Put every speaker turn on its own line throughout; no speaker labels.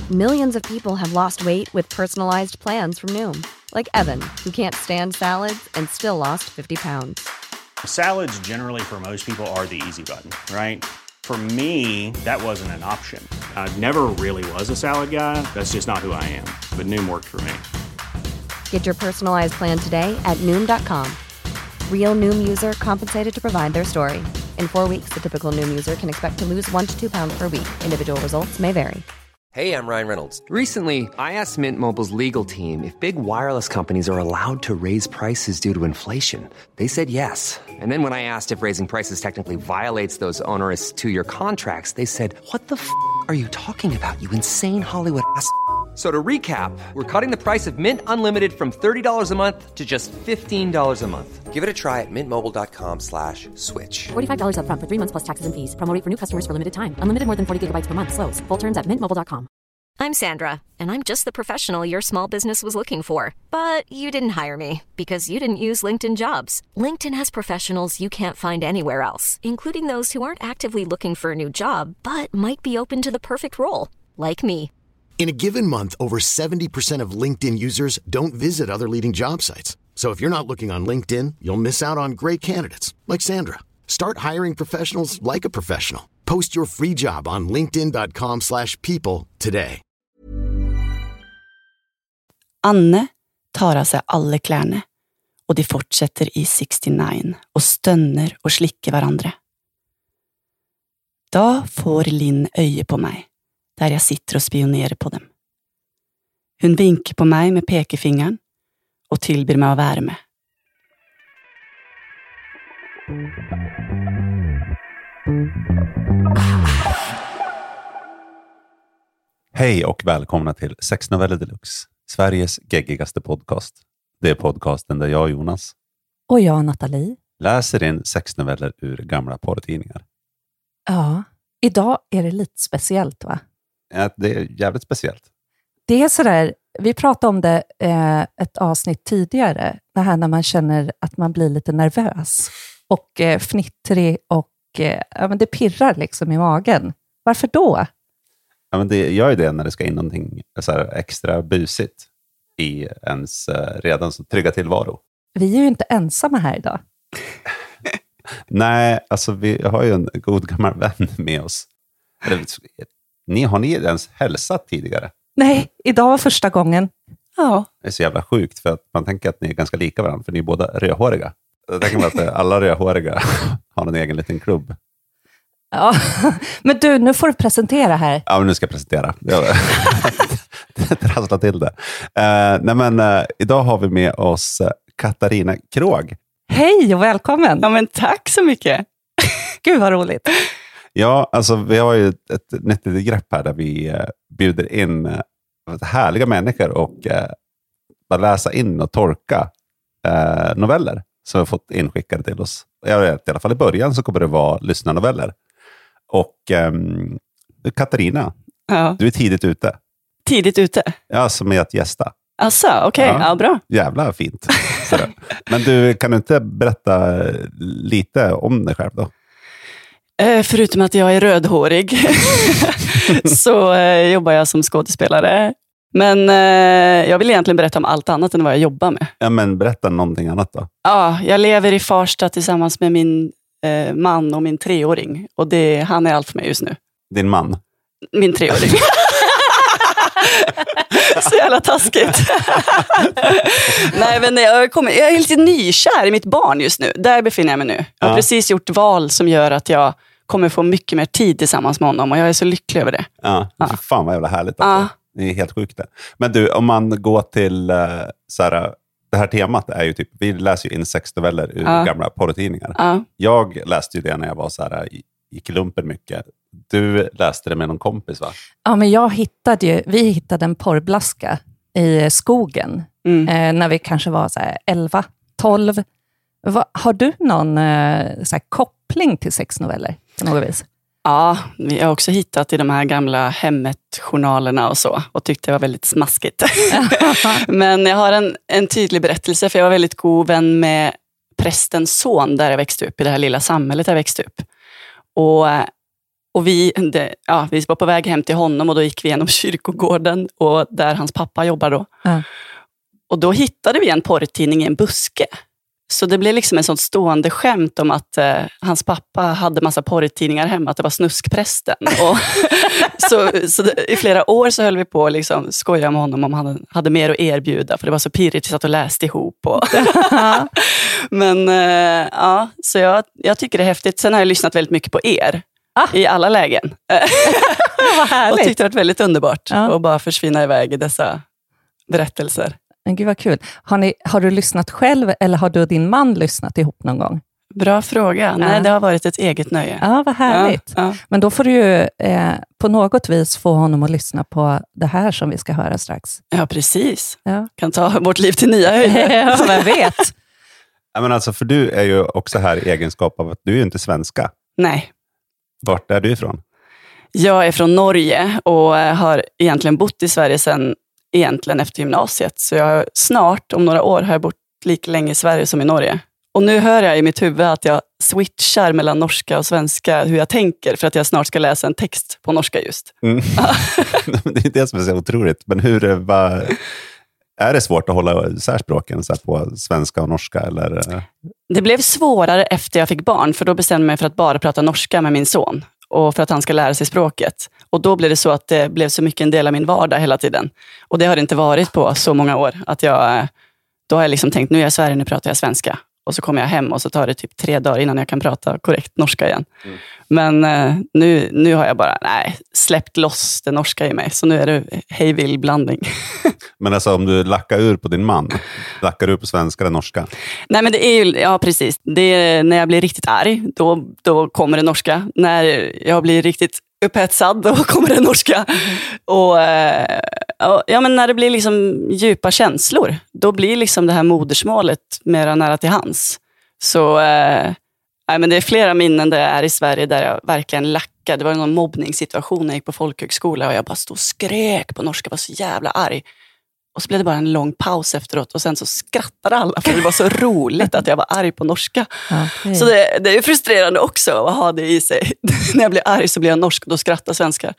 Millions of people have lost weight with personalized plans from Noom. Like Evan, who can't stand salads and still lost 50 pounds.
Salads generally for most people are the easy button, right? For me, that wasn't an option. I never really was a salad guy. That's just not who I am. But Noom worked for me.
Get your personalized plan today at Noom.com. Real Noom user compensated to provide their story. In 4 weeks, the typical Noom user can expect to lose 1 to 2 pounds per week. Individual results may vary.
Hey, I'm Ryan Reynolds. Recently, I asked Mint Mobile's legal team if big wireless companies are allowed to raise prices due to inflation. They said yes. And then when I asked if raising prices technically violates those onerous 2-year contracts, they said, "What the f*** are you talking about, you insane Hollywood ass?" So to recap, we're cutting the price of Mint Unlimited from $30 a month to just $15 a month. Give it a try at mintmobile.com/switch.
$45 up front for 3 months plus taxes and fees. Promo rate for new customers for limited time. Unlimited more than 40 gigabytes per month. Slows full terms at mintmobile.com.
I'm Sandra, and I'm just the professional your small business was looking for. But you didn't hire me because you didn't use LinkedIn Jobs. LinkedIn has professionals you can't find anywhere else, including those who aren't actively looking for a new job, but might be open to the perfect role, like me.
In a given month, over 70% of LinkedIn users don't visit other leading job sites. So if you're not looking on LinkedIn, you'll miss out on great candidates like Sandra. Start hiring professionals like a professional. Post your free job on linkedin.com/people today.
Anne tar av seg alle klærne, og de fortsetter i 69 og stønner og slikker hverandre. Da får Linn øye på meg, der jeg sitter og spionerer på dem. Hun vinker på meg med pekefingeren og tilbyr meg å være med.
Hej och välkomna till Sexnoveller Deluxe, Sveriges geggigaste podcast. Det är podcasten där jag, Jonas,
Och jag, Nathalie,
läser in sexnoveller ur gamla porrtidningar.
Ja, idag är det lite speciellt, va?
Ja, det är jävligt speciellt.
Det är sådär, vi pratade om det ett avsnitt tidigare, det här när man känner att man blir lite nervös och fnittrig och men det pirrar liksom i magen. Varför då?
Ja, men det gör ju det när det ska in någonting så här extra busigt i ens redan så trygga tillvaro.
Vi är ju inte ensamma här idag.
Nej, alltså vi har ju en god gammal vän med oss. Har ni ens hälsat tidigare?
Nej, idag var första gången. Ja.
Det är så jävla sjukt för att man tänker att ni är ganska lika varandra för ni är båda rödhåriga. Jag tänker mig att alla rödhåriga har en egen liten klubb.
Ja, men du, nu får du presentera här.
Ja, men nu ska jag presentera. Trassla till det. Idag har vi med oss Katarina Krog.
Hej och välkommen.
Ja, men tack så mycket.
Gud vad roligt.
Ja, alltså vi har ju ett nyttigt grepp här där vi bjuder in härliga människor och bara läsa in och torka noveller som vi har fått inskickade till oss. Jag vet, i alla fall i början så kommer det vara lyssnarnoveller. Och Katarina,
Ja.
du är tidigt ute.
Tidigt ute?
Ja, som är att gästa.
Alltså, okej. Ja, bra.
Jävla fint. Men du, kan du inte berätta lite om dig själv då?
Förutom att jag är rödhårig så jobbar jag som skådespelare. Men jag vill egentligen berätta om allt annat än vad jag jobbar med.
Ja, men berätta någonting annat då.
Ja, jag lever i Farsta tillsammans med min man och min 3-åring. Och han är allt för mig just nu.
Din man?
Min 3-åring. Så jävla taskigt. Nej, men jag är lite nykär i mitt barn just nu. Där befinner jag mig nu. Jag har precis gjort val som gör att jag kommer få mycket mer tid tillsammans med honom. Och jag är så lycklig över det.
Ja. Fan vad jävla härligt. Alltså. Det är helt sjukt det. Men du, om man går till så här, det här temat är ju typ, vi läser ju in sexnoveller ur gamla porrtidningar. Jag läste ju det när jag var så här, gick i lumpen mycket. Du läste det med någon kompis, va?
Ja, men vi hittade en porrblaska i skogen när vi kanske var så här 11, 12. Har du någon så här koppling till sexnoveller på något vis?
Ja, vi har också hittat i de här gamla hemmet-journalerna och så. Och tyckte det var väldigt smaskigt. Men jag har en tydlig berättelse. För jag var väldigt god vän med prästens son där jag växte upp. I det här lilla samhället jag växte upp. Och Och vi var på väg hem till honom och då gick vi genom kyrkogården och där hans pappa jobbar då. Och då hittade vi en porrtidning i en buske. Så det blev liksom en sån stående skämt om att hans pappa hade massa porrtidningar hemma, att det var snuskprästen. Och i flera år så höll vi på att liksom skoja med honom om han hade mer att erbjuda, för det var så pirrigt, vi satt och läste ihop. Men så jag tycker det är häftigt. Sen har jag lyssnat väldigt mycket på er i alla lägen.
Vad härligt.
Och tyckte det var väldigt underbart att bara försvinna iväg i dessa berättelser.
Men gud vad kul. Har du lyssnat själv eller har du och din man lyssnat ihop någon gång?
Bra fråga. Nej, det har varit ett eget nöje.
Ja, vad härligt.
Ja.
Men då får du ju på något vis få honom att lyssna på det här som vi ska höra strax.
Ja, precis.
Ja.
Kan ta vårt liv till nya höjder.
Ja, vem vet.
Ja, men alltså, för du är ju också här i egenskap av att du är ju inte svenska.
Nej.
Vart är du ifrån?
Jag är från Norge och har egentligen bott i Sverige sedan egentligen efter gymnasiet. Så jag snart, om några år, har jag bott lika länge i Sverige som i Norge. Och nu hör jag i mitt huvud att jag switchar mellan norska och svenska, hur jag tänker, för att jag snart ska läsa en text på norska just.
Det är det som är så otroligt. Men är det svårt att hålla isär språken så här på svenska och norska? Eller?
Det blev svårare efter jag fick barn, för då bestämde jag mig för att bara prata norska med min son. Och för att han ska lära sig språket. Och då blev det så att det blev så mycket en del av min vardag hela tiden. Och det har det inte varit på så många år. Då har jag liksom tänkt, nu är jag i Sverige, nu pratar jag svenska. Och så kommer jag hem och så tar det typ 3 dagar innan jag kan prata korrekt norska igen. Men nu har jag bara släppt loss det norska i mig. Så nu är det hej vill blandning.
Men alltså om du lackar ur på din man, lackar du på svenska eller norska? Nej,
men det är ju, ja precis. Det är, när jag blir riktigt arg, då kommer det norska. När jag blir riktigt upphetsad, då kommer det norska. Och men när det blir liksom djupa känslor, då blir liksom det här modersmålet mera nära till hands. Så men det är flera minnen där jag är i Sverige där jag verkligen lackade. Det var någon mobbningssituation när jag gick på folkhögskola och jag bara stod och skrek på norska, var så jävla arg. Och så blev det bara en lång paus efteråt och sen så skrattade alla för det var så roligt att jag var arg på norska. Okay. Så det är ju frustrerande också att ha det i sig. När jag blir arg så blir jag norsk och då skrattar svenskar.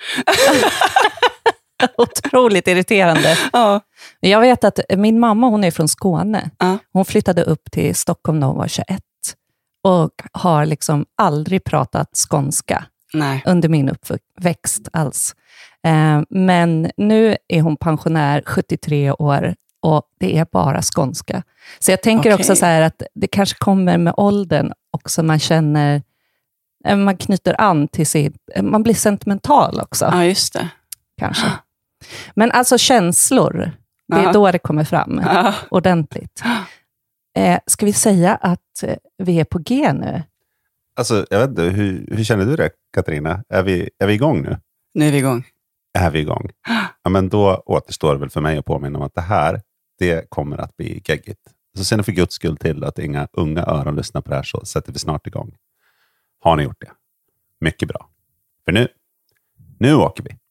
Otroligt irriterande.
Ja.
Jag vet att min mamma, hon är från Skåne. Hon flyttade upp till Stockholm när hon var 21 och har liksom aldrig pratat skånska.
Nej.
Under min uppväxt alls. Men nu är hon pensionär, 73 år och det är bara skånska. Så jag tänker också så här att det kanske kommer med åldern också, man känner, man knyter an till man blir sentimental också.
Ja, just det.
Kanske. Men alltså känslor, det är då det kommer fram ordentligt. Ska vi säga att vi är på G nu?
Alltså, jag vet inte, hur känner du det, Katarina? Är vi igång nu?
Nu är vi igång.
Är vi igång? Ja, men då återstår det väl för mig att påminna om att det kommer att bli geggigt. Så ser ni för Guds skull till att inga unga öron lyssnar på det här, så sätter vi snart igång. Har ni gjort det? Mycket bra. För nu åker vi.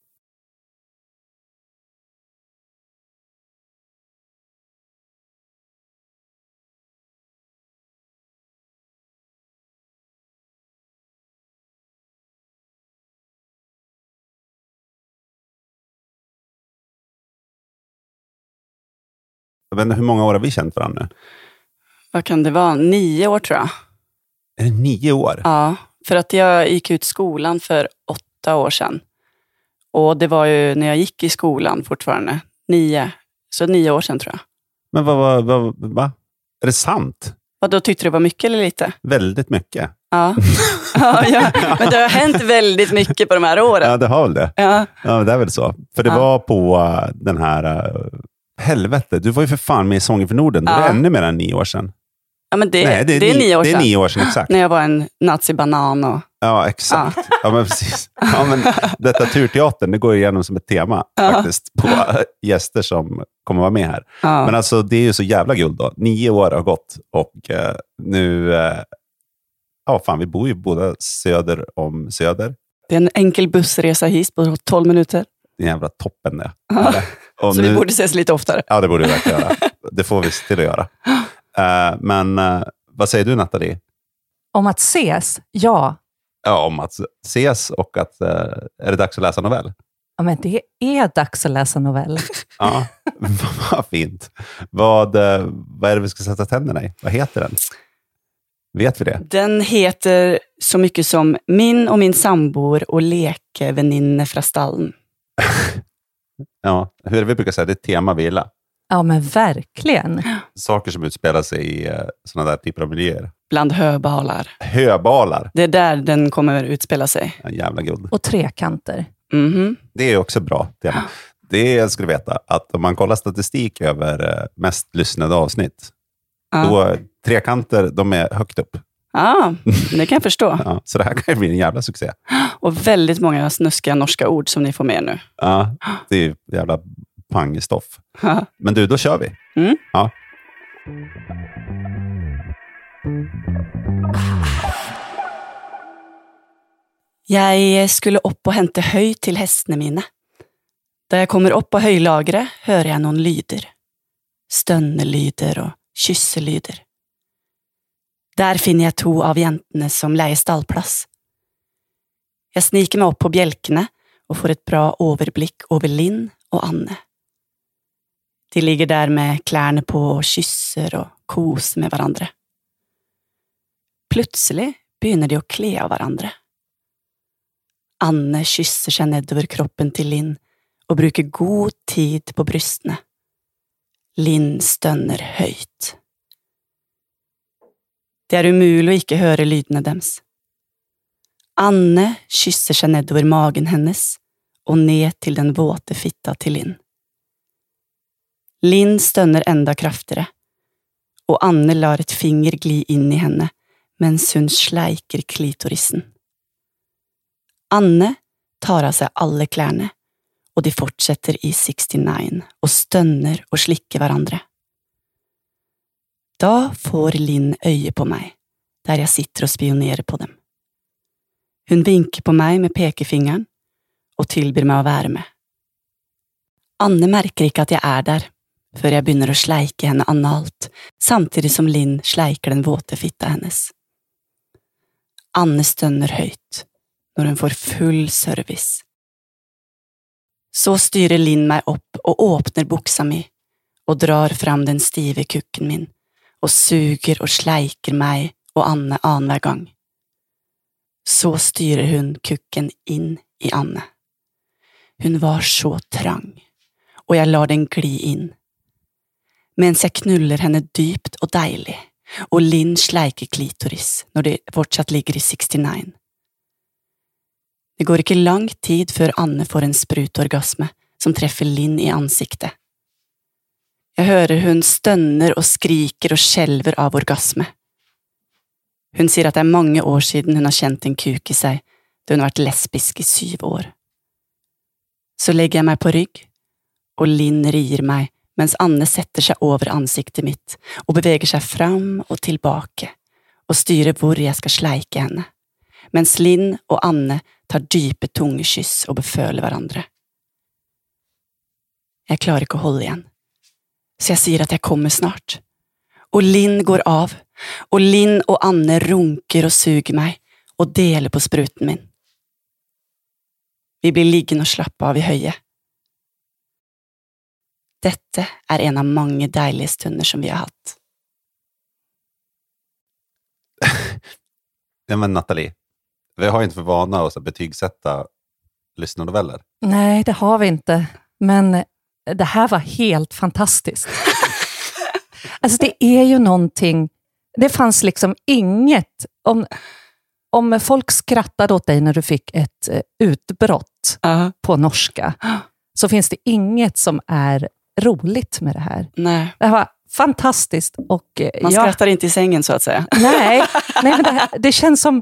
Jag vet inte, hur många år har vi känt varandra nu?
Vad kan det vara? 9 år tror jag.
Är det 9 år?
Ja, för att jag gick ut skolan för 8 år sedan. Och det var ju när jag gick i skolan fortfarande. 9. Så 9 år sedan tror jag.
Men vad? Är det sant?
Vad då, tyckte du det var mycket eller lite?
Väldigt mycket.
Ja. Ja, men det har hänt väldigt mycket på de här åren.
Ja, det har väl det.
Ja,
det är väl så. För det var på den här... helvete, du var ju för fan med i Sången för Norden. Det är ännu mer än 9 år sedan.
Ja, men det är 9 år sedan.
Det är 9 år sedan, exakt.
När jag var en nazi-banan. Och...
Ja, exakt. Ja, men precis. Ja, men detta turteatern, det går igenom som ett tema faktiskt på gäster som kommer vara med här.
Ja.
Men alltså, det är ju så jävla guld då. 9 år har gått och nu... vi bor ju båda söder om Söder.
Det är en enkel bussresa hit på 12 minuter.
Det är jävla toppen det.
Och så nu, vi borde ses lite oftare.
Ja, det borde vi verkligen göra. Det får vi till att göra. Men vad säger du, Nathalie?
Om att ses? Ja,
Ja, om att ses och att är det dags att läsa novell?
Ja, men det är dags att läsa novell.
Ja, vad fint. Vad är det vi ska sätta tänderna i? Vad heter den? Vet vi det?
Den heter så mycket som Min och min sambor och lekeväninne från stallen.
Ja, hur är det vi brukar säga? Det är tema vi gillar.
Ja, men verkligen.
Saker som utspelar sig i sådana där typer av miljöer.
Bland höbalar.
Höbalar.
Det är där den kommer utspela sig.
En jävla guld.
Och trekanter.
Mhm.
Det är också bra tema. Det jag skulle veta, att om man kollar statistik över mest lyssnade avsnitt, då trekanter, de är högt upp.
Ja, det kan jag förstå.
Ja, så det här kan ju bli en jävla succé.
Och väldigt många snuskiga norska ord som ni får med nu.
Ja, det är jävla pangstoff.
Ja.
Men du, då kör vi.
Mm.
Ja.
Jeg skulle opp og hente høy til hestene mine. Da jeg kommer opp på høylageret, hører jeg noen lyder. Stønnelyder og kysselyder. Der finner jeg 2 av jentene som leier stallplass. Jeg sniker meg opp på bjelkene og får et bra overblikk over Linn og Anne. De ligger der med klærne på og kysser og koser med hverandre. Plutselig begynner de å kle av hverandre. Anne kysser seg nedover kroppen til Linn og bruker god tid på brystene. Linn stønner høyt. Det er umulig å ikke høre lydene dems. Anne kysser seg nedover magen hennes og ned til den våte fitta til Linn. Linn stønner enda kraftigere, og Anne lar et finger gli inn i henne mens hun sleiker klitorisen. Anne tar av seg alle klærne, og de fortsetter i 69 og stønner og slikker hverandre. Da får Linn øye på meg, der jeg sitter og spionerer på dem. Hun vinker på meg med pekefingeren og tilbyr meg å være med. Anne merker ikke at jeg er der, før jeg begynner å sleike henne analt, samtidig som Linn sleiker den våte fitta hennes. Anne stønner høyt når hun får full service. Så styrer Linn meg opp og åpner buksa mi og drar fram den stive kukken min og suger og sleiker meg og Anne annenhver gang. Så styrer hun kukken inn i Anne. Hun var så trang, og jeg lar den gli inn. Mens jeg knuller henne dypt og deilig, og Linn sleiker klitoris når de fortsatt ligger i 69. Det går ikke lang tid før Anne får en sprutorgasme som treffer Linn i ansiktet. Jeg hører hun stønner og skriker og skjelver av orgasme. Hun sier at det er mange år siden hun har kjent en kuk i seg, da hun har vært lesbisk i 7 år. Så legger jeg meg på rygg, og Linn rir meg, mens Anne setter seg over ansiktet mitt og beveger seg fram og tilbake og styrer hvor jeg skal sleike henne, mens Linn og Anne tar dype tungekyss og beføler hverandre. Jeg klarer ikke å holde igjen, så jeg sier at jeg kommer snart. Og Linn går av, og Linn og Anne runker og suger meg og deler på spruten min. Vi blir liggende og slappe av i høyet. Dette er en av mange deilige stunder som vi har hatt.
Ja, men Nathalie, vi har inte för vana att betygsätta lyssnarnoveller.
Nej, det har vi inte. Men det här var helt fantastiskt. Alltså det är ju någonting, det fanns liksom inget, om folk skrattade åt dig när du fick ett utbrott på norska, så finns det inget som är roligt med det här.
Nej.
Det var fantastiskt. Och
man skrattar inte i sängen så att säga.
Nej men det känns som,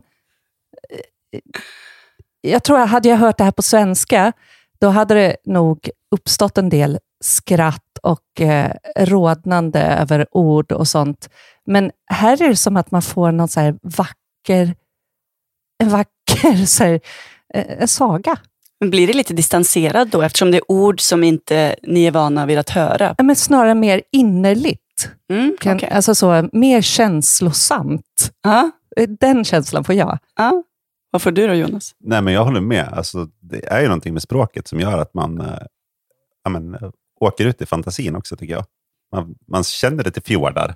jag tror att hade jag hört det här på svenska, då hade det nog uppstått en del skratt och rådnande över ord och sånt. Men här är det som att man får någon så här vacker så här, en saga.
Men blir det lite distanserad då, eftersom det är ord som inte ni är vana vid att höra?
Men snarare mer innerligt.
Okay.
Alltså så, mer känslosamt. Den känslan får jag.
Vad får du då, Jonas?
Nej, men jag håller med. Alltså, det är ju någonting med språket som gör att man åker ut i fantasin också, tycker jag. Man känner det till fjordar.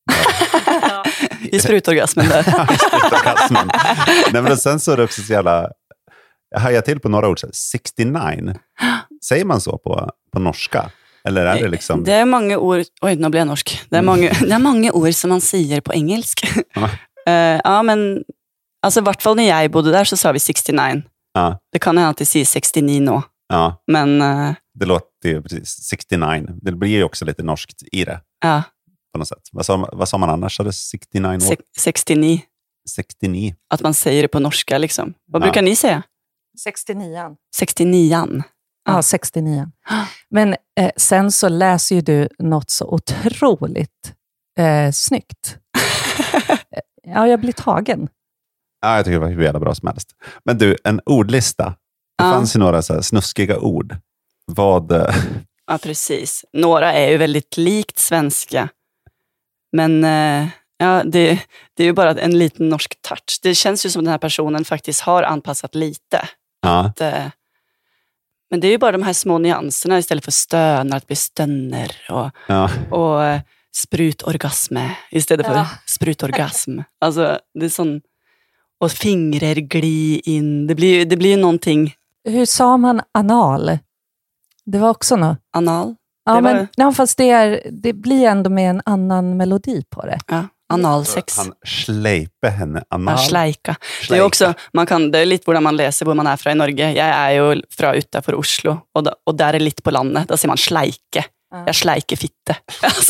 I sprutorgasmen där.
Sprutorgasmen. Nej, men sen så är det också så jävla... Jag hajar till på några ord. 69. Säger man så på norska? Eller är det liksom...
Det är många ord... Oj, nu blir jag norsk. Det är många ord som man säger på engelska. Ja, men... Alltså, i vart fall när jag bodde där så sa vi 69.
Ja.
Det kan jag alltid säga 69 nu.
Ja.
Men...
Det låter ju precis 69. Det blir ju också lite norskt i det.
Ja.
På något sätt. Vad sa man annars? Hade 69 år?
69.
69.
Att man säger det på norska liksom. Vad brukar ni säga?
69.
69.
Ja, 69. Men sen så läser ju du något så otroligt snyggt. Ja, jag blir tagen.
Ja, jag tycker det var hur jävla bra som helst. Men du, en ordlista. Det fanns ju några så här snuskiga ord. Vad...
Ja, precis. Några är ju väldigt likt svenska. Men ja, det är ju bara en liten norsk touch. Det känns ju som den här personen faktiskt har anpassat lite.
Ja.
Men det är ju bara de här små nyanserna istället för stönar, att bli stönner och sprutorgasme istället för sprutorgasm. Alltså, det är sån... Och fingrar gli in. Det blir ju någonting...
Hur sa man anal? Det var också något.
Anal?
Ja, fast det blir ändå med en annan melodi på det.
Ja, analsex.
Han sleipe henne anal.
Sleika. Det är också, det är lite hur man läser var man är från i Norge. Jag är ju från utanför Oslo och där är lite på landet. Där ser man sleike. Jag sleiker fitte. Alltså,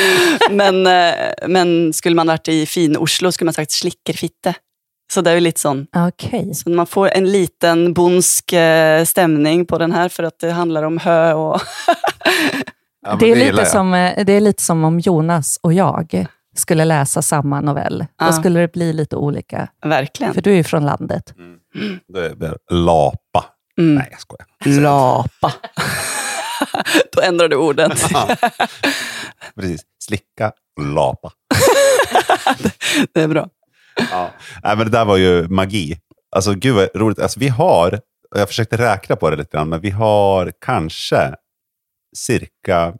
men skulle man varit i fin Oslo skulle man sagt slicker fitte. Så det är ju lite sån.
Okay.
Så man får en liten bondsk stämning på den här för att det handlar om hö och...
Ja,
det är lite som om Jonas och jag skulle läsa samma novell. Då skulle det bli lite olika.
Verkligen.
För du är ju från landet.
Det är lapa. Nej, jag skojar.
Lapa. Då ändrar du orden.
Ja. Precis. Slicka, lapa.
Det är bra.
Ja. Nej, men det där var ju magi. Alltså gud vad roligt. Alltså, vi har, och jag försökte räkna på det lite grann, men vi har kanske cirka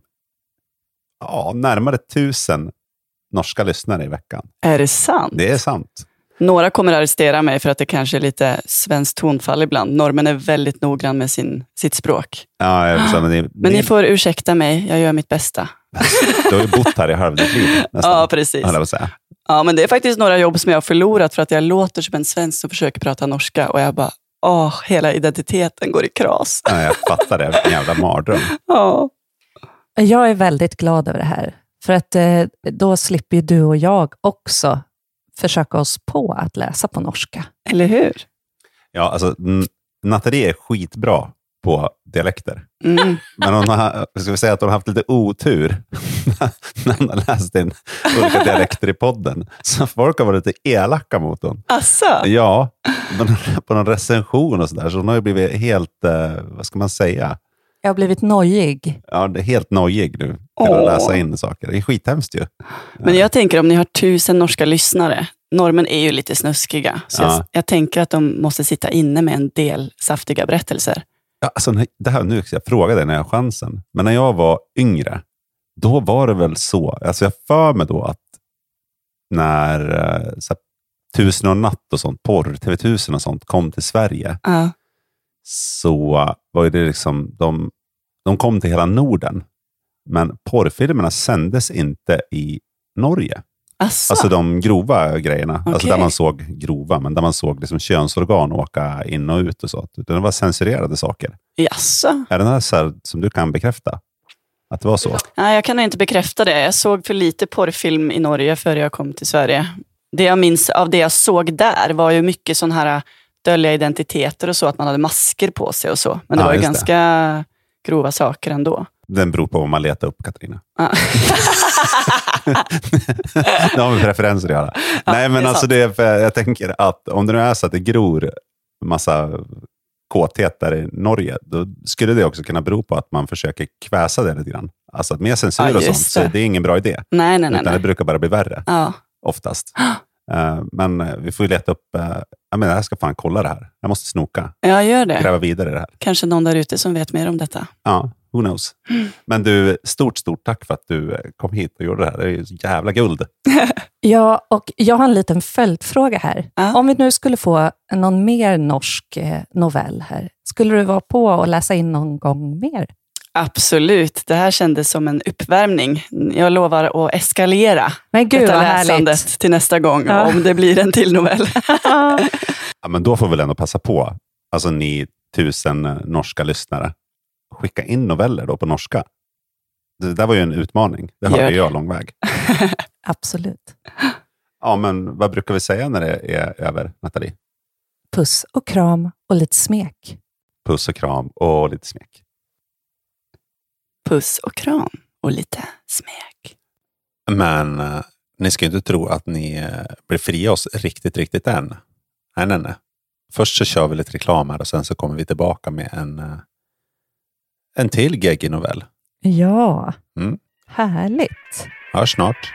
närmare 1000 norska lyssnare i veckan.
Är det sant?
Det är sant.
Några kommer arrestera mig för att det kanske är lite svenskt tonfall ibland. Normen är väldigt noggrann med sitt språk.
Ja, men
ni får ursäkta mig, jag gör mitt bästa.
Du har ju bott här i halva ditt liv nästan.
Ja, precis. Ja, men det är faktiskt några jobb som jag har förlorat för att jag låter som en svensk som försöker prata norska och jag bara, hela identiteten går i kras.
Ja, jag fattar det, en jävla mardröm.
Ja.
Jag är väldigt glad över det här. För att då slipper ju du och jag också försöka oss på att läsa på norska.
Eller hur?
Ja, alltså Nathalie är skitbra på dialekter. Men ska vi säga att hon har haft lite otur när hon har läst in olika dialekter i podden. Så folk har varit lite elaka mot hon.
Asså?
Ja, på någon recension och sådär. Så hon har ju blivit helt, vad ska man säga?
Jag har blivit nojig.
Ja, det är helt nojig nu till att läsa in saker. Det är skithemskt ju.
Men jag tänker om ni har 1000 norska lyssnare. Normen är ju lite snuskiga. Så jag tänker att de måste sitta inne med en del saftiga berättelser.
Ja, alltså, det här, nu ska jag fråga dig när jag har chansen. Men när jag var yngre, då var det väl så. Alltså jag för mig då att när så här, Tusen och natt och sånt, porr, TV1000 och sånt kom till Sverige. Så var det liksom, de kom till hela Norden. Men porrfilmerna sändes inte i Norge.
Asså.
Alltså de grova grejerna.
Okay.
Alltså där man såg grova, men där man såg liksom könsorgan åka in och ut och så. Det var censurerade saker.
Jaså?
Är det något så här som du kan bekräfta? Att det var så?
Nej, jag kan inte bekräfta det. Jag såg för lite porrfilm i Norge före jag kom till Sverige. Det jag minns av det jag såg där var ju mycket sån här dölja identiteter och så, att man hade masker på sig och så. Men det var ju ganska grova saker ändå.
Den beror på vad man letar upp, Katarina. Det har med preferenser att göra. Nej, men alltså jag tänker att om det nu är så att det gror massa kåthet där i Norge, då skulle det också kunna bero på att man försöker kväsa det lite grann. Alltså att med censur och sånt, så det är ingen bra idé.
Nej.
Det brukar bara bli värre. Oftast. Men vi får ju leta upp jag ska fan kolla det här. Jag måste snoka.
Ja, gör det.
Gräva vidare i det här.
Kanske någon där ute som vet mer om detta.
Ja, who knows. Men du, stort tack för att du kom hit och gjorde det här. Det är ju jävla guld.
Ja, och jag har en liten följdfråga här. Om vi nu skulle få någon mer norsk novell här, skulle du vara på och läsa in någon gång mer?
Absolut, det här kändes som en uppvärmning. Jag lovar att eskalera detta läsandet till nästa gång om det blir en till novell.
Ja, men då får vi väl ändå passa på, alltså ni 1000 norska lyssnare, skicka in noveller då på norska. Det där var ju en utmaning. Det hörde jag lång väg.
Absolut.
Ja, men vad brukar vi säga när det är över, Nathalie?
Puss och kram och lite smek.
Puss och kram och lite smek.
Puss och kram och lite smek.
Men ni ska ju inte tro att ni blir fria oss riktigt än. Nej. Först så kör vi lite reklam här och sen så kommer vi tillbaka med en till geggig novell.
Ja, härligt.
Hörs snart.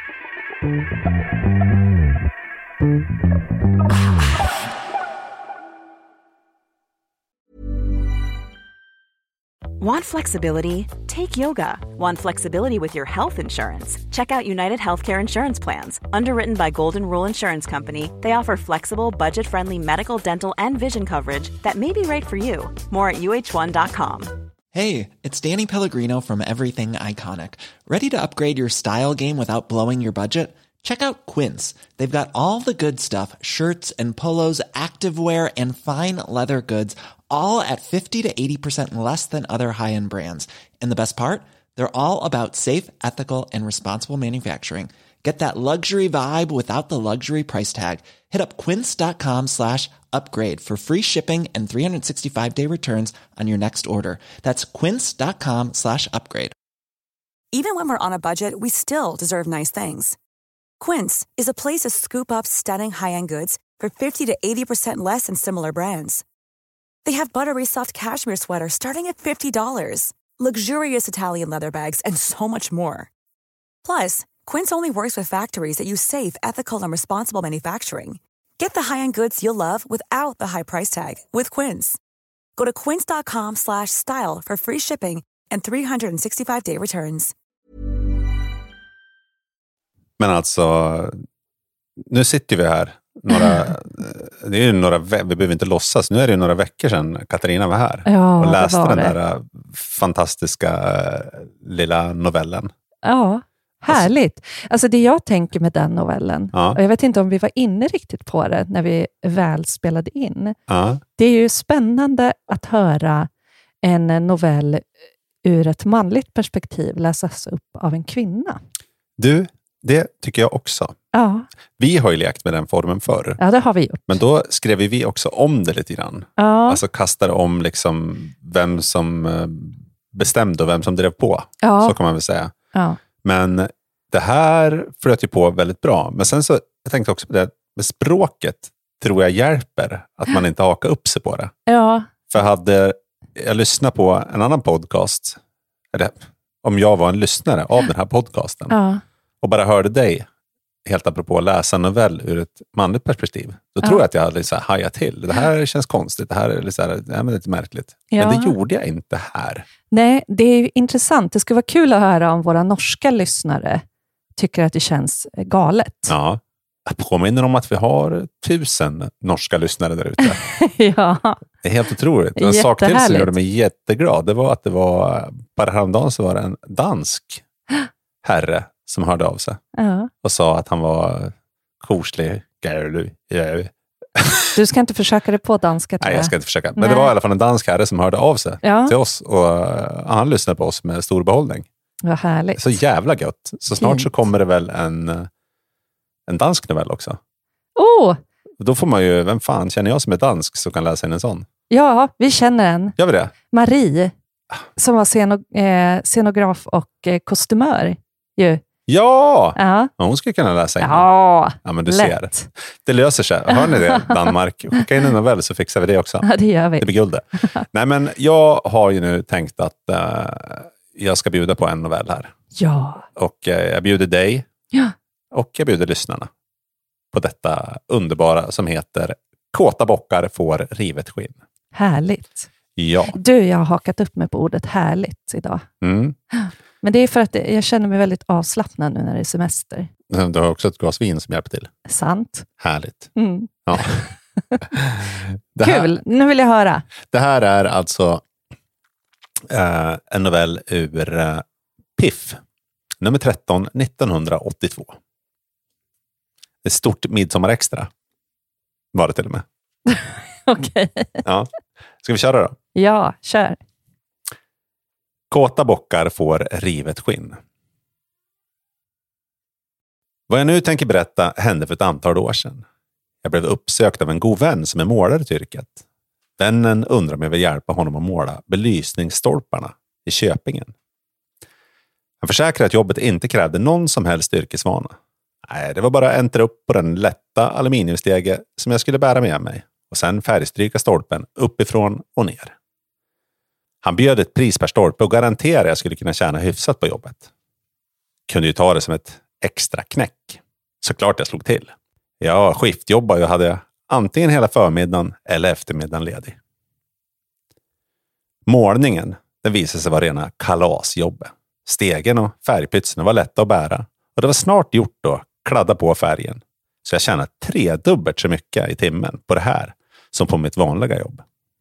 Want flexibility? Take yoga. Want flexibility with your health insurance? Check out United Healthcare Insurance Plans. Underwritten by Golden Rule Insurance Company, they offer flexible, budget-friendly medical, dental, and vision coverage that may be right for you. More at uh1.com.
Hey, it's Danny Pellegrino from Everything Iconic. Ready to upgrade your style game without blowing your budget? Check out Quince. They've got all the good stuff, shirts and polos, activewear, and fine leather goods, all at 50 to 80% less than other high-end brands. And the best part? They're all about safe, ethical, and responsible manufacturing. Get that luxury vibe without the luxury price tag. Hit up quince.com/upgrade for free shipping and 365-day returns on your next order. That's quince.com/upgrade.
Even when we're on a budget, we still deserve nice things. Quince is a place to scoop up stunning high-end goods for 50 to 80% less than similar brands. They have buttery soft cashmere sweaters starting at $50, luxurious Italian leather bags, and so much more. Plus, Quince only works with factories that use safe, ethical, and responsible manufacturing. Get the high-end goods you'll love without the high price tag with Quince. Go to quince.com/style for free shipping and 365-day returns.
Men alltså, nu sitter vi här. Det är ju vi behöver inte låtsas. Nu är det ju några veckor sedan Katarina var här och läste den där fantastiska lilla novellen.
Ja, härligt. Alltså det jag tänker med den novellen, och jag vet inte om vi var inne riktigt på det när vi väl spelade in. Det är ju spännande att höra en novell ur ett manligt perspektiv läsas upp av en kvinna.
Du, det tycker jag också.
Ja.
Vi har ju lekt med den formen förr.
Ja, det har vi gjort.
Men då skrev vi också om det lite grann.
Ja.
Alltså kastade om liksom vem som bestämde och vem som drev på.
Ja.
Så kan man väl säga.
Ja.
Men det här flöt ju på väldigt bra. Men sen så, jag tänkte också på det, med språket tror jag hjälper att man inte hakar upp sig på det.
Ja.
För hade jag lyssnat på en annan podcast, eller om jag var en lyssnare av den här podcasten och bara hörde dig helt apropå läsa novell ur ett manligt perspektiv, då tror jag att jag hade så här hajat till. Det här känns konstigt, det här är lite märkligt. Men det gjorde jag inte här.
Nej, det är ju intressant. Det skulle vara kul att höra om våra norska lyssnare tycker att det känns galet.
Ja, jag påminner om att vi har 1000 norska lyssnare där ute.
Ja.
Det är helt otroligt. En sak till som gjorde mig jätteglad, det var att det var, bara häromdagen så var det en dansk herre som hörde av sig och sa att han var korslig.
Du ska inte försöka det på danska.
Nej, jag ska inte försöka. Men det var i alla fall en dansk herre som hörde av sig till oss och han lyssnade på oss med stor behållning.
Vad härligt.
Så jävla gött. Så snart så kommer det väl en dansk novell också. Då får man ju, vem fan känner jag som är dansk som kan läsa in en sån?
Ja, vi känner en.
Gör vi det?
Marie, som var scenograf och kostymör.
Ja, hon skulle kunna läsa in. Ja, men du ser. Det löser sig. Hör ni det, Danmark? Skicka in en novell så fixar vi det också.
Ja, det gör vi.
Det blir guld. Nej, men jag har ju nu tänkt att jag ska bjuda på en novell här.
Ja.
Och jag bjuder dig och jag bjuder lyssnarna på detta underbara som heter Kåta bockar får rivet skinn.
Härligt.
Ja.
Jag har hakat upp mig på ordet härligt idag.
Mm.
Men det är för att jag känner mig väldigt avslappnad nu när det är semester.
Du har också ett glas vin som hjälper till.
Sant.
Härligt.
Mm.
Ja.
Kul, nu vill jag höra.
Det här är alltså en novell ur Piff. Nummer 13, 1982. Ett stort midsommarextra var det till och med.
Okej.
Ja. Ska vi köra då?
Ja, kör.
Kåta bockar får rivet skinn. Vad jag nu tänker berätta hände för ett antal år sedan. Jag blev uppsökt av en god vän som är målare till yrket. Vännen undrar om jag vill hjälpa honom att måla belysningsstolparna i Köpingen. Han försäkrar att jobbet inte krävde någon som helst yrkesvana. Nej, det var bara att äntra upp på den lätta aluminiumstege som jag skulle bära med mig och sen färgstryka stolpen uppifrån och ner. Han bjöd ett pris per stolpe och garanterade att jag skulle kunna tjäna hyfsat på jobbet. Kunde ju ta det som ett extra knäck. Såklart jag slog till. Jag skiftjobbade och hade antingen hela förmiddagen eller eftermiddagen ledig. Målningen, den visade sig vara rena kalasjobbet. Stegen och färgpytsen var lätta att bära och det var snart gjort då kladda på färgen. Så jag tjänade 3-dubbelt så mycket i timmen på det här som på mitt vanliga jobb.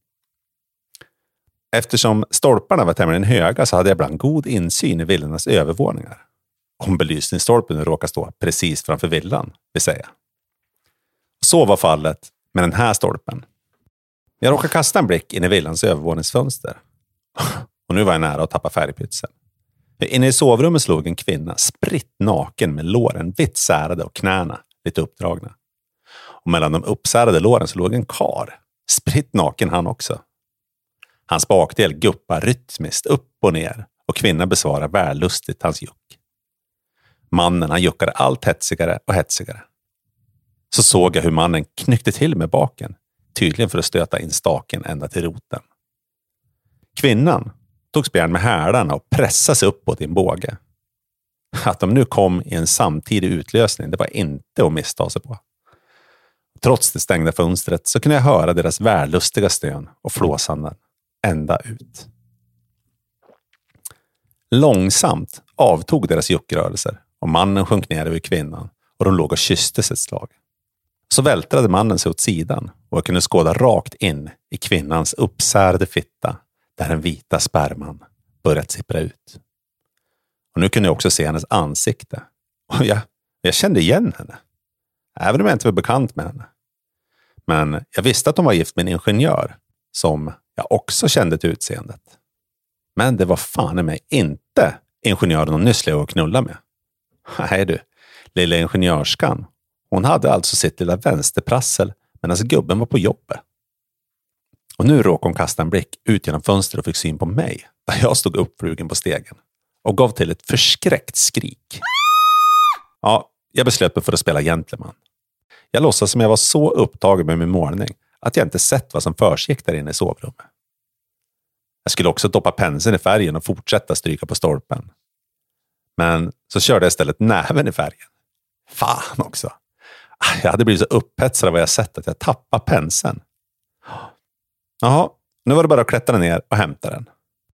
Eftersom stolparna var tämligen höga så hade jag ibland god insyn i villornas övervåningar. Om belysningsstolpen råkade stå precis framför villan, vill säga. Så var fallet med den här stolpen. Jag råkade kasta en blick in i villans övervåningsfönster. Och nu var jag nära att tappa färgpytsen. Inne i sovrummet slog en kvinna spritt naken med låren vitt särade och knäna lite uppdragna. Och mellan de uppsärade låren så låg en kar. Spritt naken han också. Hans bakdel guppar rytmiskt upp och ner och kvinnan besvarar vällustigt hans juck. Mannen han juckade allt hetsigare och hetsigare. Så såg jag hur mannen knyckte till med baken, tydligen för att stöta in staken ända till roten. Kvinnan tog spjärn med hälarna och pressade sig uppåt i en båge. Att de nu kom i en samtidig utlösning, det var inte att missta sig på. Trots det stängda fönstret så kunde jag höra deras vällustiga stön och flåsanden ända ut. Långsamt avtog deras juckrörelser och mannen sjönk ner över kvinnan och de låg och kysstes ett slag. Så vältrade mannen sig åt sidan och jag kunde skåda rakt in i kvinnans uppsärade fitta där den vita sperman börjat sippra ut. Och nu kunde jag också se hennes ansikte. Och jag kände igen henne. Även om jag inte var bekant med henne. Men jag visste att hon var gift med en ingenjör som jag också kände till utseendet. Men det var fan i mig inte ingenjören hon nyss låg och knulla med. Nej du, lilla ingenjörskan. Hon hade alltså sitt lilla vänsterprassel medan gubben var på jobbet. Och nu råkade hon kasta en blick ut genom fönstret och fick syn på mig. Där jag stod uppflugen på stegen. Och gav till ett förskräckt skrik. Ja, jag beslöt mig för att spela gentleman. Jag låtsades som jag var så upptagen med min målning att jag inte sett vad som försiggick där inne i sovrummet. Jag skulle också doppa penseln i färgen och fortsätta stryka på stolpen. Men så körde jag istället näven i färgen. Fan också. Jag hade blivit så upphetsad av vad jag sett att jag tappade penseln. Jaha, nu var det bara att klättra ner och hämta den.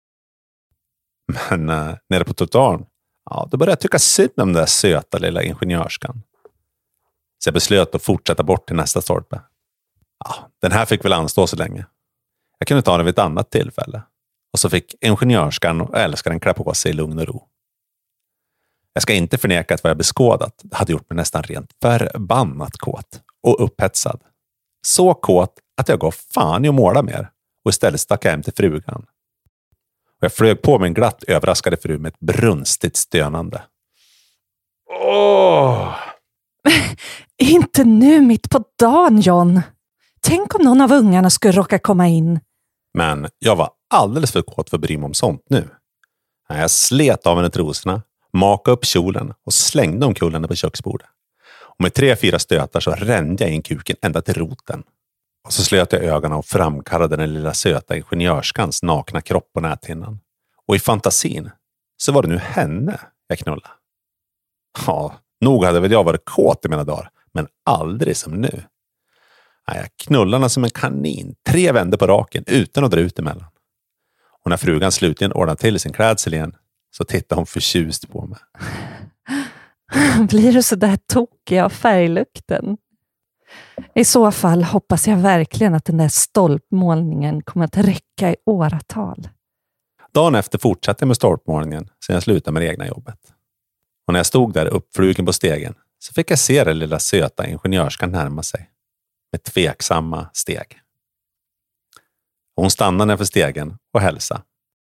Men nere på trottoaren, då började jag tycka synd om den där söta lilla ingenjörskan. Så jag beslöt att fortsätta bort till nästa stolpe. Den här fick väl anstå så länge. Jag kunde ta den vid ett annat tillfälle. Och så fick ingenjörskan och älskaren klä på sig i lugn och ro. Jag ska inte förneka att vad jag beskådat hade gjort mig nästan rent förbannat kåt och upphetsad. Så kåt att jag gav fan i att måla mer och istället stack hem till frugan. Och jag flög på min glatt överraskade fru med ett brunstigt stönande.
Inte nu mitt på dagen, John. Tänk om någon av ungarna skulle råka komma in.
Men jag var alldeles för kåt för att bry mig om sånt nu. Jag slet av henne trosorna, makade upp kjolen och slängde omkull henne på köksbordet. Och med 3-4 stötar så rände jag in kuken ända till roten. Och så slöt jag ögonen och framkallade den lilla söta ingenjörskans nakna kropp på näthinnan. Och i fantasin så var det nu henne jag knullade. Ja, nog hade väl jag varit kåt i mina dagar, men aldrig som nu. Jag knullade henne som en kanin 3 vändor på raken utan att dra ut emellan. Och när frugan slutligen ordnade till sin klädsel igen så tittade hon förtjust på mig.
Blir du så där tokig av färglukten? I så fall hoppas jag verkligen att den där stolpmålningen kommer att räcka i åratal.
Dagen efter fortsatte jag med stolpmålningen sen jag slutade med det egna jobbet. Och när jag stod där uppflugen på stegen så fick jag se den lilla söta ingenjörskan närma sig med tveksamma steg. Hon stannade nedanför stegen och hälsade.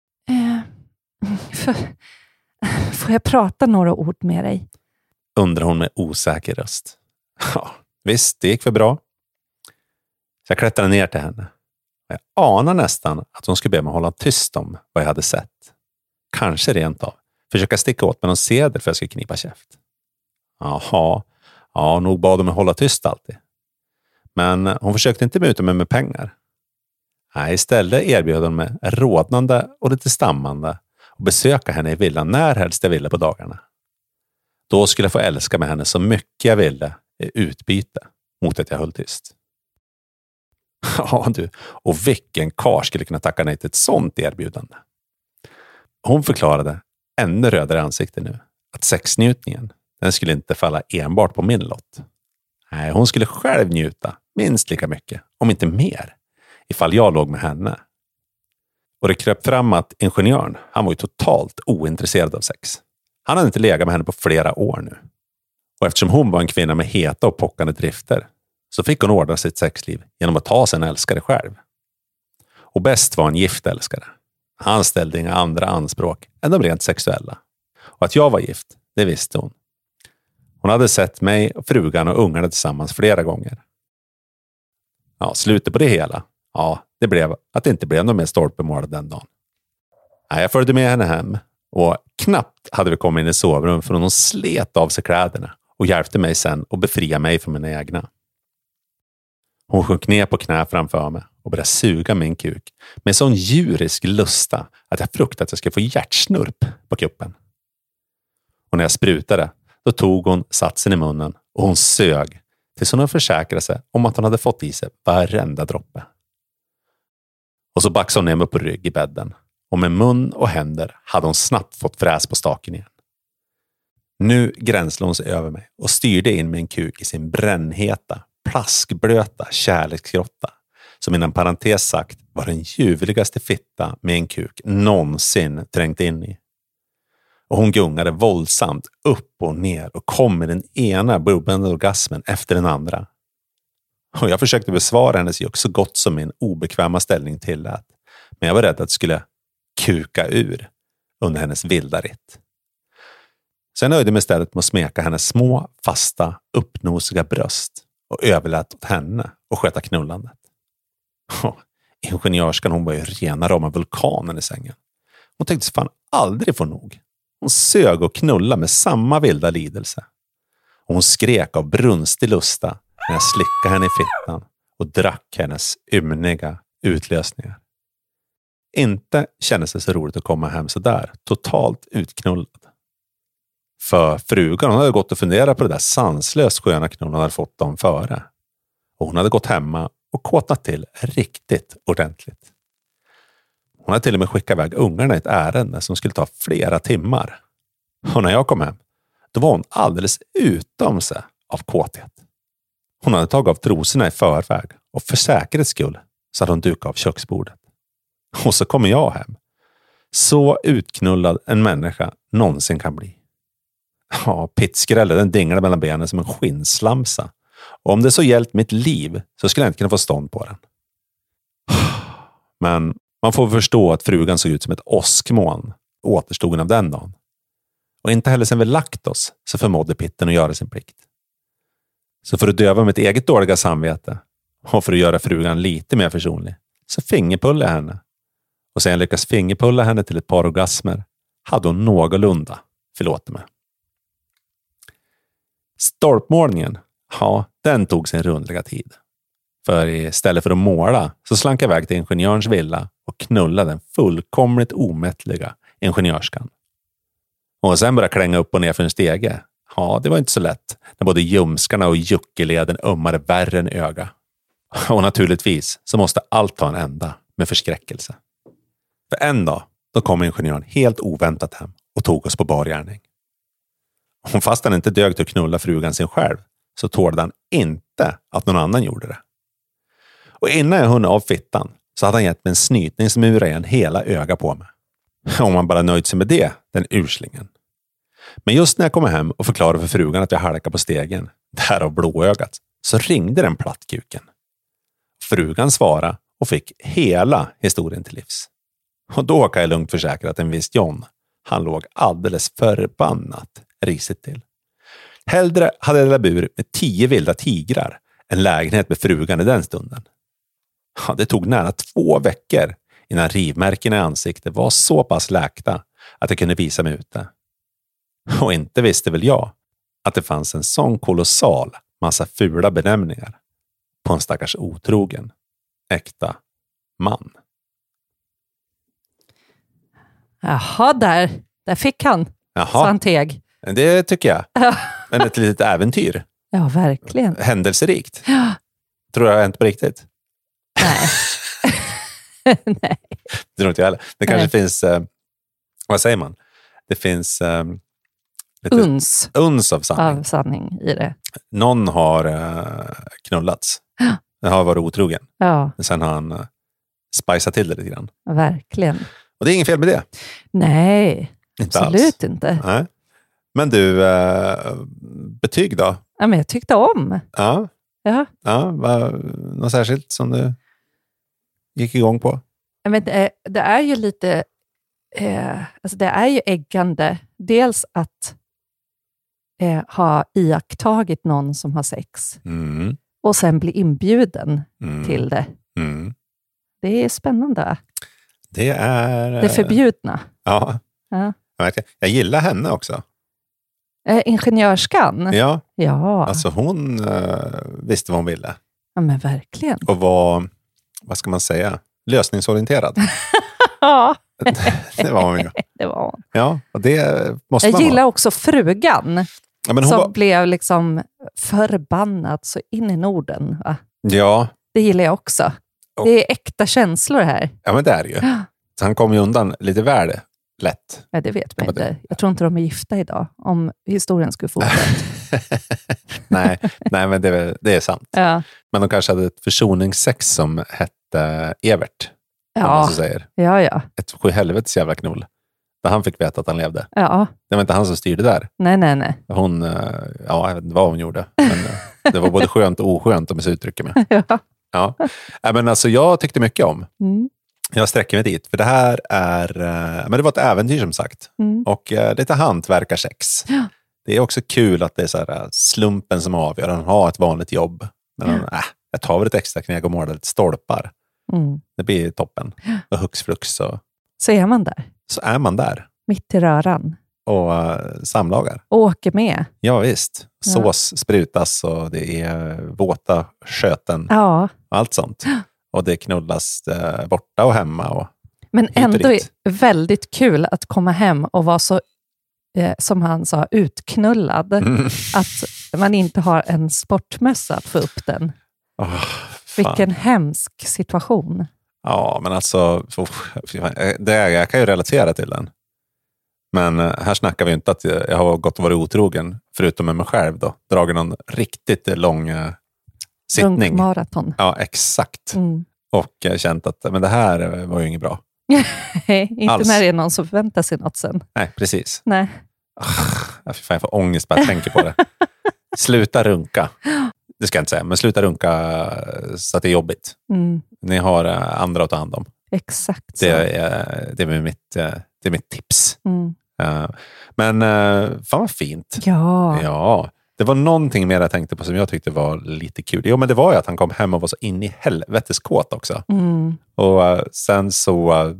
Får jag prata några ord med dig?
Undrar hon med osäker röst. Ja, visst, det gick för bra. Så jag klättrade ner till henne. Jag anar nästan att hon skulle be mig hålla tyst om vad jag hade sett. Kanske rent av försöka sticka åt med någon sedel för att jag skulle knipa käft. Jaha, ja, nog bad de mig hålla tyst alltid. Men hon försökte inte muta mig med pengar. Nej, istället erbjöd hon mig rådnande och lite stammande och besöka henne i villan när helst jag ville på dagarna. Då skulle jag få älska med henne så mycket jag ville i utbyte mot att jag höll tyst. Ja du, och vilken karl skulle kunna tacka nej till ett sånt erbjudande? Hon förklarade, ännu rödare i ansiktet nu, att sexnjutningen, den skulle inte falla enbart på min lott. Nej, hon skulle själv njuta minst lika mycket, om inte mer, ifall jag låg med henne. Och det kröp fram att ingenjören, han var ju totalt ointresserad av sex. Han hade inte legat med henne på flera år nu. Och eftersom hon var en kvinna med heta och pockande drifter så fick hon ordna sitt sexliv genom att ta sig en älskare själv. Och bäst var en gift älskare. Han ställde inga andra anspråk än de rent sexuella. Och att jag var gift, det visste hon. Hon hade sett mig och frugan och ungarna tillsammans flera gånger. Ja, slutet på det hela. Ja, det blev att det inte blev någon mer stolpemål den dagen. Nej, jag följde med henne hem och knappt hade vi kommit in i sovrum förrän hon slet av sig kläderna och hjälpte mig sen att befria mig från mina egna. Hon sjönk ner på knä framför mig och började suga min kuk med sån djurisk lusta att jag fruktade att jag skulle få hjärtsnurp på kuppen. Och när jag sprutade, då tog hon satsen i munnen och hon sög tills hon försäkrade sig om att hon hade fått i sig varenda droppe. Och så baxade hon ner mig på rygg i bädden och med mun och händer hade hon snabbt fått fräs på staken igen. Nu gränslade hon sig över mig och styrde in min kuk i sin brännheta, plaskblöta kärleksgrotta som innan parentes sagt var den ljuvligaste fitta med en kuk någonsin trängt in i. Och hon gungade våldsamt upp och ner och kom med den ena bubblande orgasmen efter den andra. Och jag försökte besvara hennes juck så gott som min obekväma ställning tillät. Men jag var rädd att det skulle kuka ur under hennes vilda ritt. Så jag nöjde mig istället med att smeka hennes små, fasta, uppnosiga bröst och överlät åt henne och sköta knullandet. Ingenjörskan, hon var ju rena rama vulkanen i sängen. Hon tänkte sig fan aldrig få nog. Hon sög och knullade med samma vilda lidelse. Och hon skrek av brunstig lusta när jag slickade henne i fittan och drack hennes ymniga utlösningar. Inte kändes det så roligt att komma hem så där, totalt utknullad. För frugan, hon hade gått och funderat på det där sanslöst sköna knull hon hade fått dem före. Och hon hade gått hemma och kåtnat till riktigt ordentligt. Hon hade till och med skickat iväg ungarna i ett ärende som skulle ta flera timmar. Och när jag kom hem, då var hon alldeles utom sig av kåthet. Hon hade tagit av trosorna i förväg och för säkerhets skull så hade hon dukat av köksbordet. Och så kommer jag hem. Så utknullad en människa någonsin kan bli. Ja, pitskrälle, den dinglade mellan benen som en skinnslamsa. Och om det så hjälpt mitt liv så skulle jag inte kunna få stånd på den. Men man får förstå att frugan såg ut som ett åskmoln återstoden av den dagen. Och inte heller sen vi lagt oss så förmådde pitten att göra sin plikt. Så för att döva mitt eget dåliga samvete och för att göra frugan lite mer försonlig så fingerpullade jag henne. Och sen lyckas fingerpulla henne till ett par orgasmer hade hon någorlunda förlåtit mig. Stolpmålningen, ja, den tog sin rundliga tid. För istället för att måla så slank jag iväg till ingenjörens villa och knullade den fullkomligt omättliga ingenjörskan. Och sen började klänga upp och ner för en stege. Ja, det var inte så lätt när både ljumskarna och juckeleden ömmade värre än öga. Och naturligtvis så måste allt ta en ända med förskräckelse. För en dag, då kom ingenjören helt oväntat hem och tog oss på bar gärning. Och fast han inte dög till att knulla frugan sin själv, så tålde han inte att någon annan gjorde det. Och innan jag hunnit av fittan så hade han gett mig en snytning som urade igen hela öga på mig. Om man bara nöjt sig med det, den urslingen. Men just när jag kom hem och förklarade för frugan att jag halkade på stegen, därav blåögat, så ringde den plattkuken. Frugan svarade och fick hela historien till livs. Och då kan jag lugnt försäkra att en viss John, han låg alldeles förbannat risigt till. Hellre hade jag en bur med 10 vilda tigrar än lägenhet med frugan i den stunden. Ja, det tog nära 2 veckor innan rivmärken i ansiktet var så pass läkta att jag kunde visa mig ute. Och inte visste väl jag att det fanns en sån kolossal massa fula benämningar på en stackars otrogen, äkta man.
Jaha, där fick han.
Jaha.
Så han teg.
Det tycker jag. Men ett litet äventyr.
Ja, verkligen.
Händelserikt.
Ja.
Tror jag inte på riktigt.
Nej. Nej.
Det tror inte jag heller. Det kanske finns, vad säger man? Det finns lite uns av sanning.
Av sanning i det.
Någon har knullats. Det har varit otrogen.
Ja.
Men sen har han spicat till det lite grann.
Verkligen.
Och det är ingen fel med det.
Nej,
inte
absolut
alls.
inte.
Nej. Men du, betyg då?
Ja, men jag tyckte om.
Ja.
Ja.
Ja, något särskilt som du gick igång på?
Men det är ju lite, alltså det är ju äggande. Dels att ha iakttagit någon som har sex.
Mm.
Och sen bli inbjuden till det.
Mm.
Det är spännande.
Det är...
Det förbjudna.
Ja. Jag gillar henne också.
Ingenjörskan?
Ja.
Ja.
Alltså hon visste vad hon ville.
Ja, men verkligen.
Och var, vad ska man säga, lösningsorienterad.
Ja.
Det var hon ju.
Det var hon.
Ja, och det måste
jag
man
gillar
ha.
också frugan.
Ja, men
som blev liksom förbannad så in i Norden. Va?
Ja.
Det gillar jag också. Det är äkta känslor här.
Ja, men det är det ju. Så han kom ju undan lite väl lätt.
Ja, det vet man inte. Jag tror inte de är gifta idag. Om historien skulle fortsätta.
nej, men det är sant.
Ja.
Men de kanske hade ett försoningssex som hette Evert.
Ja.
Så säger.
Ja.
Ett sjuhelvetes jävla knull. Där han fick veta att han levde.
Ja. Det
var inte han som styrde där.
Nej.
Hon, jag vet inte vad hon gjorde. Men det var både skönt och oskönt om jag så uttrycker mig. Ja. Men alltså jag tyckte mycket om. Jag sträcker mig dit. För det här är, men det var ett äventyr som sagt. Och lite hantverkarsex. Ja. Det är också kul att det är så här slumpen som avgör. Han har ett vanligt jobb. Men jag tar väl ett extra knägg och målar lite stolpar. Det blir toppen. Och hux flux
så är man där.
Så är man där.
Mitt i röran.
Och samlagar.
Och åker med.
Ja visst. Sås sprutas och det är våta sköten.
Ja.
Och allt sånt. Och det knullas borta och hemma. Och
men ändå väldigt kul att komma hem och vara så, som han sa, utknullad. Att man inte har en sportmössa att få upp den. Vilken hemsk situation.
Ja, men alltså, jag kan ju relatera till den. Men här snackar vi inte att jag har gått och varit otrogen, förutom med mig själv då. Dragit någon riktigt lång sittning.
Runkmaraton.
Ja, exakt. Och känt att men det här var ju inget bra.
Inte alls. När det är någon som förväntar sig något sen.
Nej, precis.
Nej.
Jag får ångest bara att tänka på det. Sluta runka. Det ska jag inte säga, men sluta runka så att det är jobbigt. Ni har andra att ta hand om.
Exakt så.
Det är mitt tips. Men fan vad fint. Ja. Det var någonting mer jag tänkte på som jag tyckte var lite kul. Jo, men det var ju att han kom hem och var så in i helvetes kåt också. Och sen så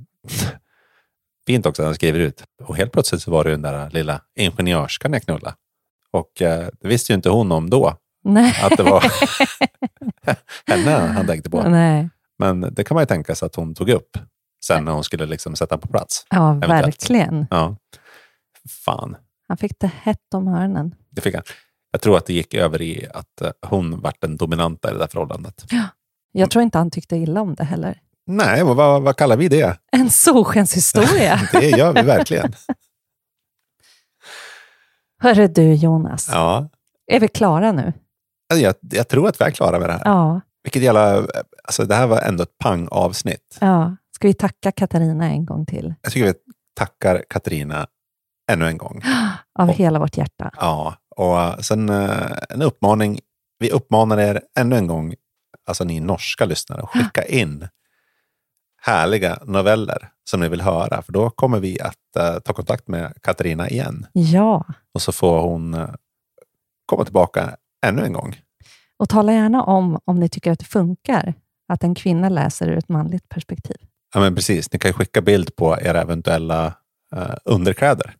fint också att han skriver ut. Och helt plötsligt så var det den där lilla ingenjörskan jag knulla. Och det visste ju inte hon om då.
Nej.
Att det var henne han tänkte på.
Nej.
Men det kan man ju tänka sig att hon tog upp sen när hon skulle liksom sätta på plats.
Ja,
eventuellt.
Verkligen.
Ja. Fan.
Han fick det hett om öronen.
Det fick han. Jag tror att det gick över i att hon vart den dominanta i det där förhållandet.
Ja. Jag tror inte han tyckte illa om det heller.
Nej, vad kallar vi det?
En solskenshistoria.
Det gör vi verkligen.
Hörru du, Jonas.
Ja.
Är vi klara nu?
Jag tror att vi är klara med det här.
Ja.
Vilket alltså det här var ändå ett pang-avsnitt.
Ja. Ska vi tacka Katarina en gång till?
Jag tycker vi tackar Katarina ännu en gång.
Av hela vårt hjärta.
Ja, och sen en uppmaning. Vi uppmanar er ännu en gång, alltså ni norska lyssnare, skicka in härliga noveller som ni vill höra. För då kommer vi att ta kontakt med Katarina igen.
Ja.
Och så får hon komma tillbaka ännu en gång.
Och tala gärna om ni tycker att det funkar. Att en kvinna läser ur ett manligt perspektiv.
Ja, men precis. Ni kan ju skicka bild på era eventuella underkläder.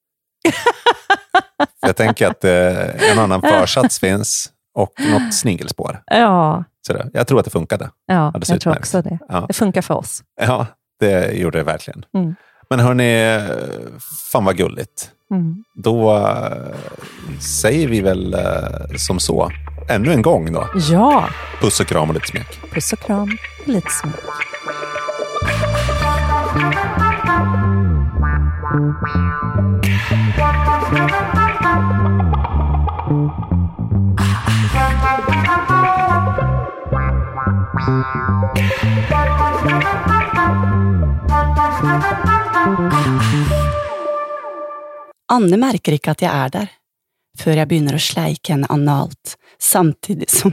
Jag tänker att en annan försats finns och något snigelspår.
Ja.
Så jag tror att det funkade.
Ja, jag tror också det.
Ja.
Det funkar för oss.
Ja, det gjorde det verkligen.
Mm.
Men hörni, fan vad gulligt.
Mm.
Då säger vi väl som så. Ännu en gång då.
Ja.
Puss och kram och lite smek.
Puss och kram och lite smek.
Anne märker ikke at jeg er der, før jeg begynner å sleike henne analt, samtidig som...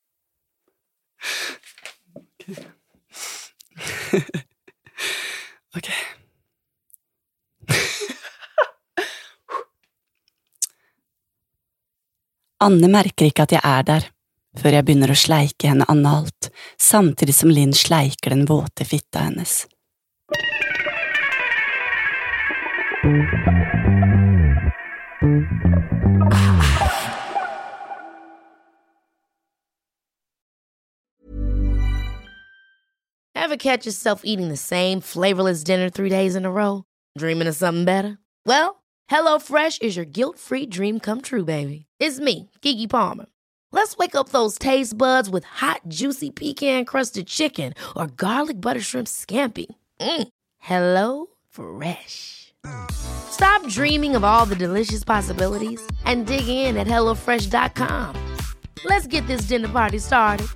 Ok. Anne merker ikke at jeg er der, før jeg begynner å sleike henne analt, samtidig som Linn sleiker den våte fitta hennes.
Ever catch yourself eating the same flavorless dinner 3 days in a row? Dreaming of something better? Well, HelloFresh is your guilt-free dream come true, baby. It's me, Keke Palmer. Let's wake up those taste buds with hot, juicy pecan-crusted chicken or garlic butter shrimp scampi. Hello Fresh. Stop dreaming of all the delicious possibilities and dig in at HelloFresh.com. Let's get this dinner party started.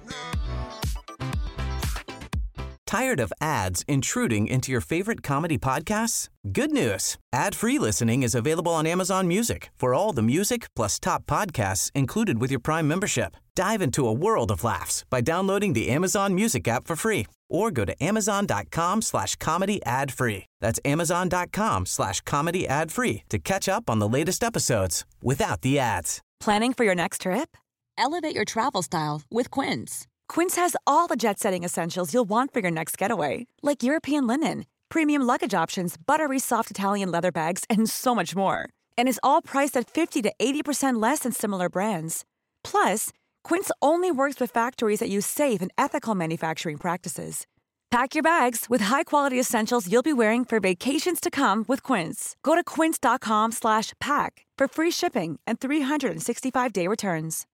Tired of ads intruding into your favorite comedy podcasts? Good news. Ad-free listening is available on Amazon Music for all the music plus top podcasts included with your Prime membership. Dive into a world of laughs by downloading the Amazon Music app for free or go to amazon.com/comedy ad-free. That's amazon.com/comedy ad-free to catch up on the latest episodes without the ads.
Planning for your next trip? Elevate your travel style with Quince. Quince has all the jet-setting essentials you'll want for your next getaway, like European linen, premium luggage options, buttery soft Italian leather bags, and so much more. And is all priced at 50 to 80% less than similar brands. Plus, Quince only works with factories that use safe and ethical manufacturing practices. Pack your bags with high-quality essentials you'll be wearing for vacations to come with Quince. Go to quince.com/pack for free shipping and 365-day returns.